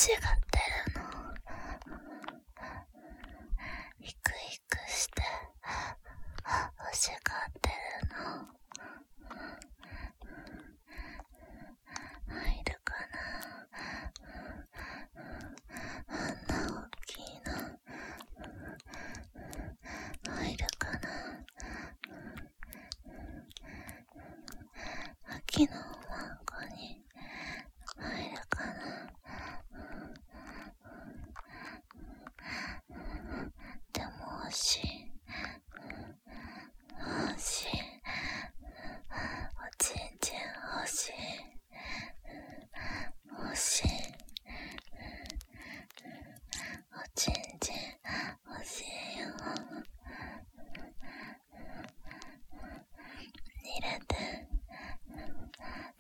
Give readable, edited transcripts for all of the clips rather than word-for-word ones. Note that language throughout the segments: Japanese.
しがってるの。ヒクヒクして欲しがってるの。入るかな。あんな大きいの入るかな。秋のマンゴに入るかな。でも欲しい。欲しい。おちんちん欲しい。欲しい。おちんちん欲しいよ。入れて。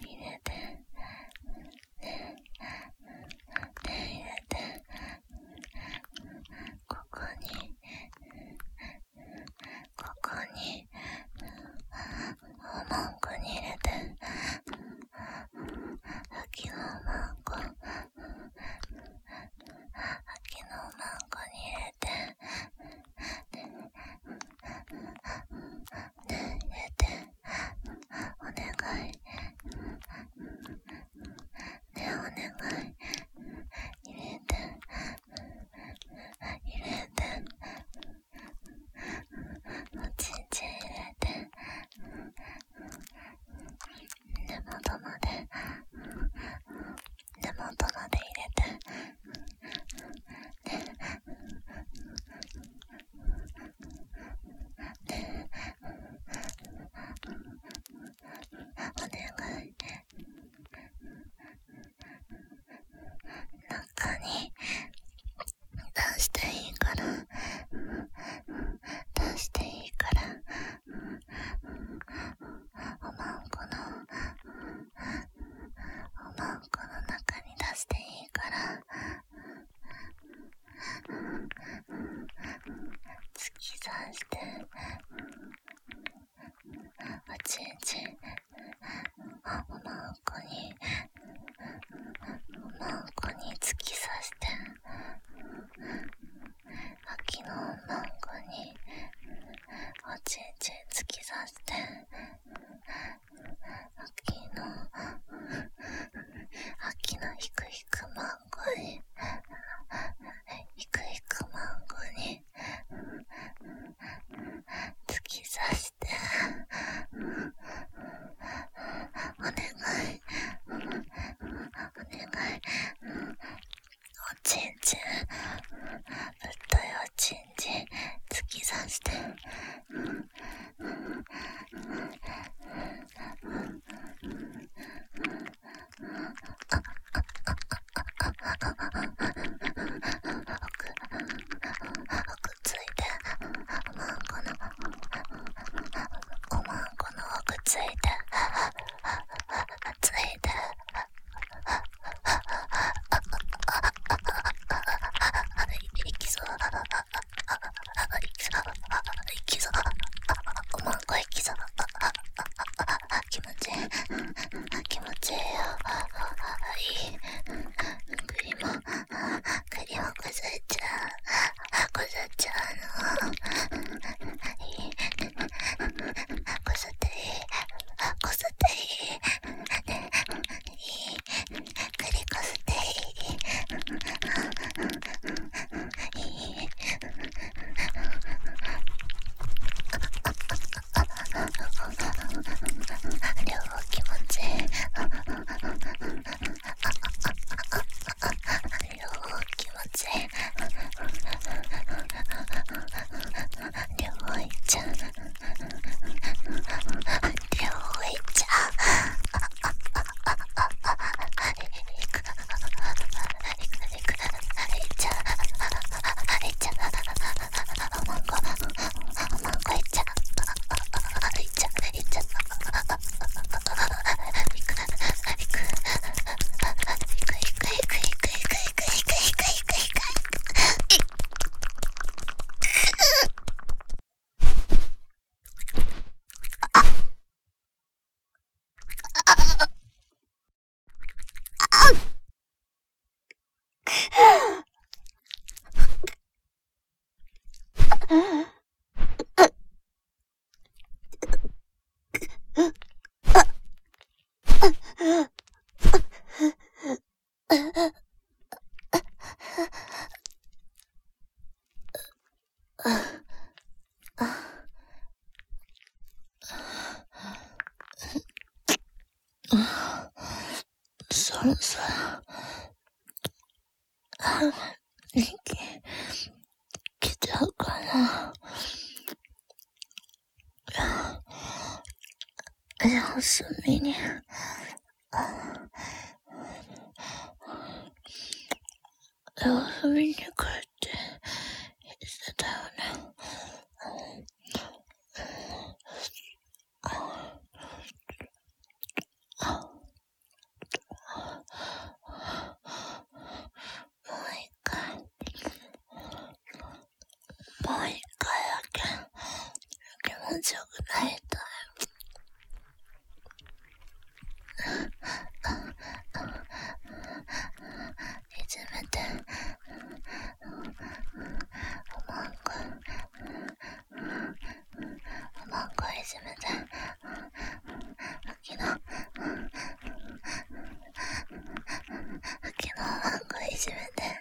息来ちゃうかな。休みに休みに帰ってしてたよね。もう一回だけ気持ちよくなりたい。いじめておまんこいじめて秋のおまんこいじめて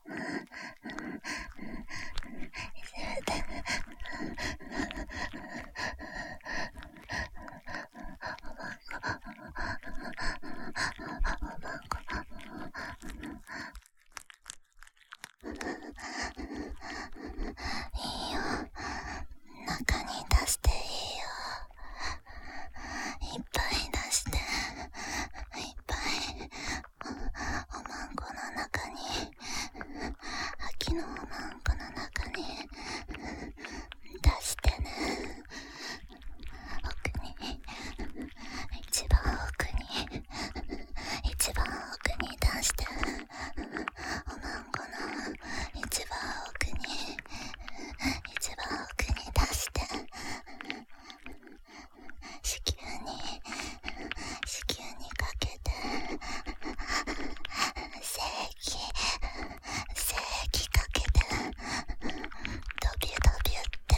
いいよ、中に出していいよ。いっぱい出して、いっぱいおまんこの中に、秋のおまんこの中に出してね。奥に、一番奥に出して、おまんこの一番奥に出して、子宮にかけて、精液かけて、ドビュって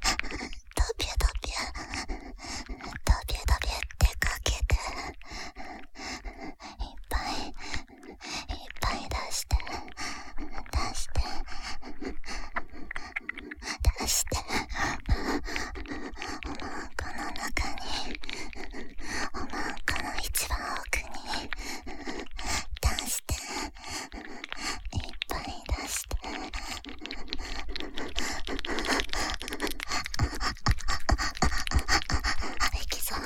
かけて、いっぱい出しておまんこの中に、おまんこの一番奥に出して、いっぱい出して、いきそう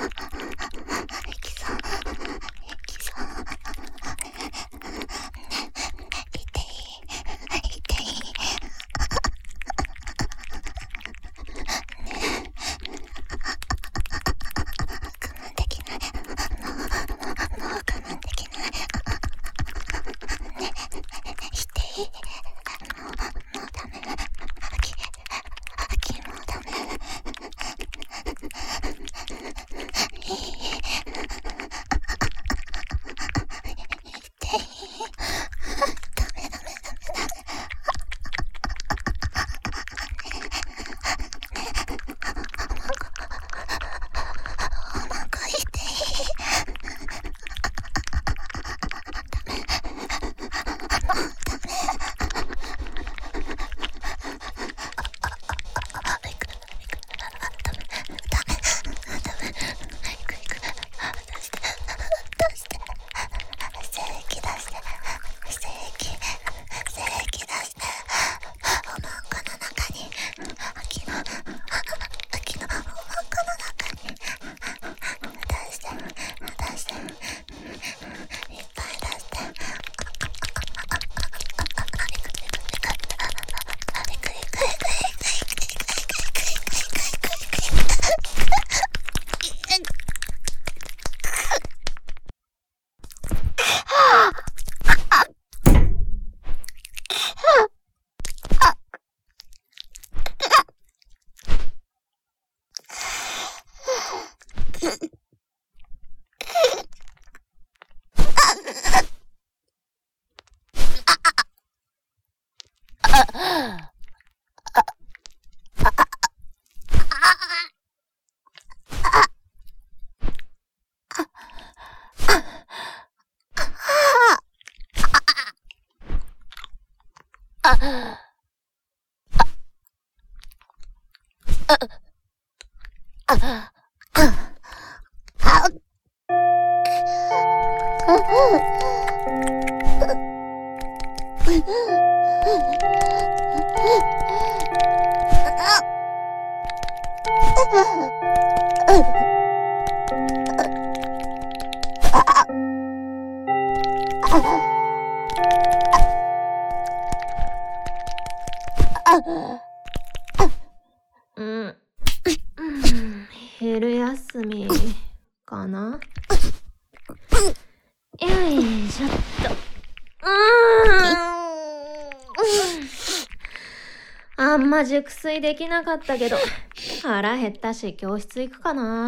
昼休みかな。よいしょっと。あんま熟睡できなかったけど、腹減ったし教室行くかな。